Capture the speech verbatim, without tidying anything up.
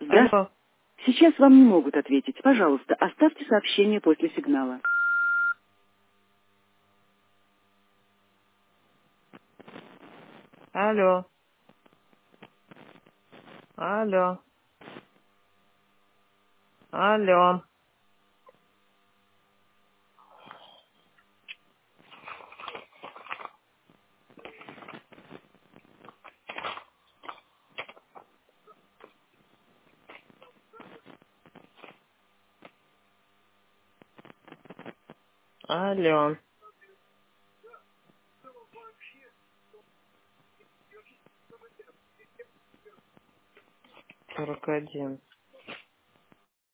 Да, Алло, сейчас вам не могут ответить. Пожалуйста, оставьте сообщение после сигнала. алло, алло, алло, алло. сорок один.